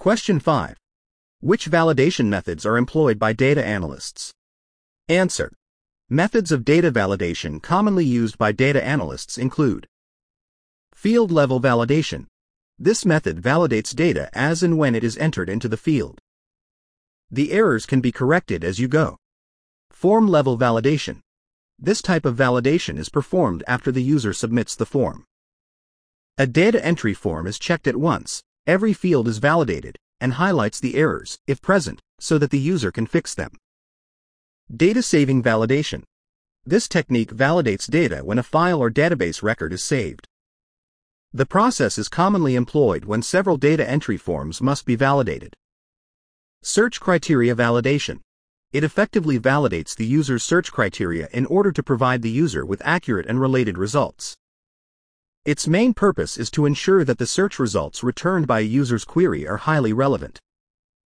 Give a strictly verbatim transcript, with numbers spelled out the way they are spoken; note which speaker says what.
Speaker 1: Question five. Which validation methods are employed by data analysts? Answer. Methods of data validation commonly used by data analysts include field-level validation. This method validates data as and when it is entered into the field. The errors can be corrected as you go. Form-level validation. This type of validation is performed after the user submits the form. A data entry form is checked at once, every field is validated, and highlights the errors, if present, so that the user can fix them. Data-saving validation. This technique validates data when a file or database record is saved. The process is commonly employed when several data entry forms must be validated. Search criteria validation. It effectively validates the user's search criteria in order to provide the user with accurate and related results. Its main purpose is to ensure that the search results returned by a user's query are highly relevant.